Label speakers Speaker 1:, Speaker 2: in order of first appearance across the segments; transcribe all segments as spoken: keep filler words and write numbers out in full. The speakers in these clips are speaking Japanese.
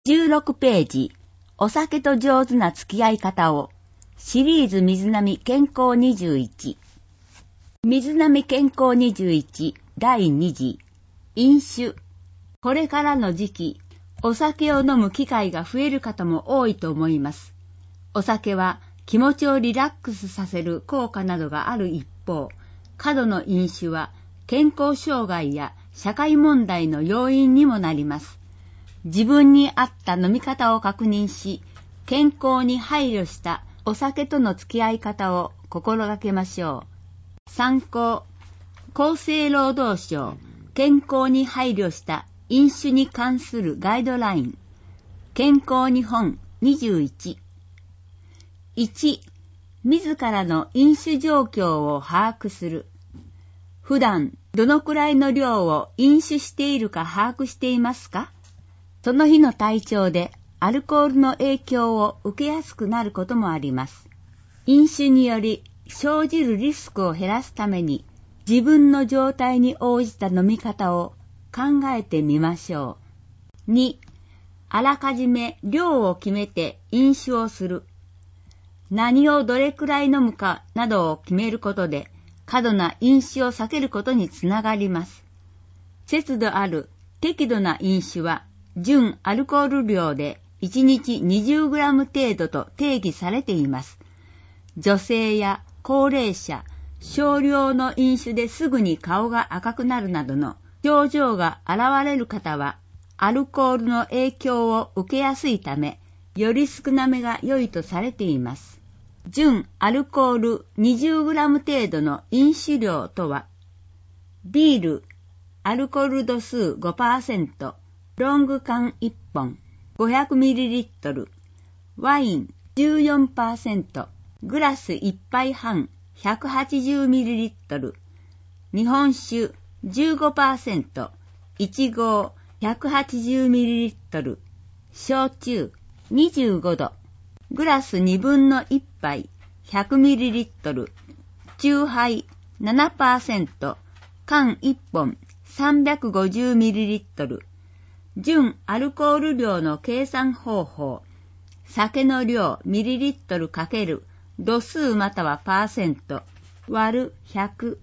Speaker 1: じゅうろくページ、お酒と上手な付き合い方を、シリーズ水波健康にじゅういち。水波健康にじゅういちだいに次、飲酒。これからの時期、お酒を飲む機会が増える方も多いと思います。お酒は気持ちをリラックスさせる効果などがある一方、過度の飲酒は健康障害や社会問題の要因にもなります。自分に合った飲み方を確認し、健康に配慮したお酒との付き合い方を心がけましょう。参考、厚生労働省健康に配慮した飲酒に関するガイドライン、健康日本にじゅういち。いち、自らの飲酒状況を把握する。普段どのくらいの量を飲酒しているか把握していますか？その日の体調でアルコールの影響を受けやすくなることもあります。飲酒により生じるリスクを減らすために自分の状態に応じた飲み方を考えてみましょう。に、あらかじめ量を決めて飲酒をする。何をどれくらい飲むかなどを決めることで過度な飲酒を避けることにつながります。節度ある適度な飲酒は純アルコール量でいちにち にじゅうグラム 程度と定義されています。女性や高齢者、少量の飲酒ですぐに顔が赤くなるなどの症状が現れる方は、アルコールの影響を受けやすいため、より少なめが良いとされています。純アルコール にじゅうグラム 程度の飲酒量とは、ビール、アルコール度数 ごパーセント、ロング缶いっぽん ごひゃくミリリットル、ワイン じゅうよんパーセント、グラスいっぱいはん ひゃくはちじゅうミリリットル、日本酒 じゅうごパーセント、いち合 ひゃくはちじゅうミリリットル、焼酎にじゅうごど、グラスにぶんのいっぱい ひゃくミリリットル、酎ハイ ななパーセント、缶いっぽん さんびゃくごじゅうミリリットル、純アルコール量の計算方法、酒の量ミリリットル×度数またはパーセント割る ひゃく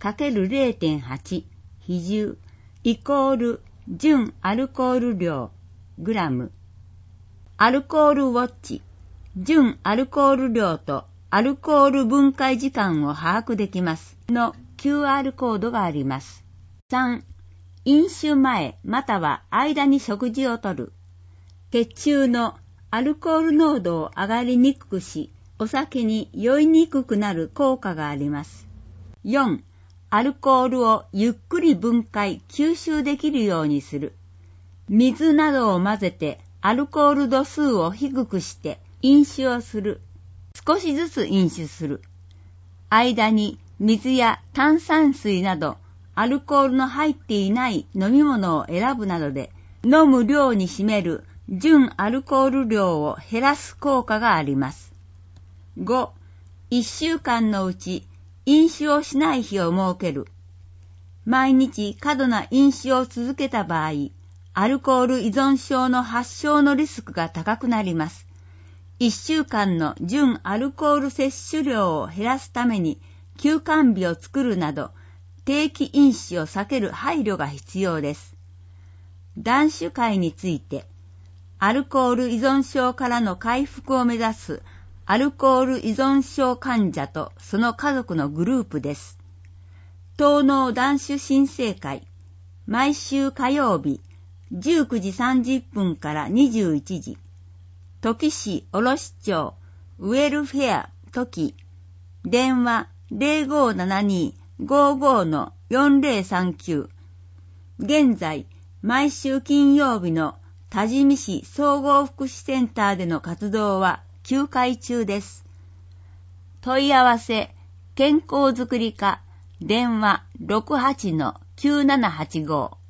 Speaker 1: ×れいてんはち 比重イコール純アルコール量グラム。アルコールウォッチ、純アルコール量とアルコール分解時間を把握できますの キューアール コードがあります。さん、飲酒前または間に食事をとる。血中のアルコール濃度を上がりにくくし、お酒に酔いにくくなる効果があります。よん、アルコールをゆっくり分解・吸収できるようにする。水などを混ぜてアルコール度数を低くして飲酒をする。少しずつ飲酒する。間に水や炭酸水などアルコールの入っていない飲み物を選ぶなどで飲む量に占める純アルコール量を減らす効果があります。ご、いっしゅうかんのうち飲酒をしない日を設ける。毎日過度な飲酒を続けた場合、アルコール依存症の発症のリスクが高くなります。いっしゅうかんの純アルコール摂取量を減らすために休肝日を作るなど、定期飲酒を避ける配慮が必要です。断酒会について、アルコール依存症からの回復を目指すアルコール依存症患者とその家族のグループです。東農断酒新生会、毎週火曜日じゅうくじさんじゅっぷんからにじゅういちじ、土岐市卸町ウェルフェア土岐、電話 ゼロごーななにーごーごーのよんぜろさんきゅう。現在、毎週金曜日の多治見市総合福祉センターでの活動は休会中です。問い合わせ、健康づくり課、電話 ろくはちのきゅうななはちごー。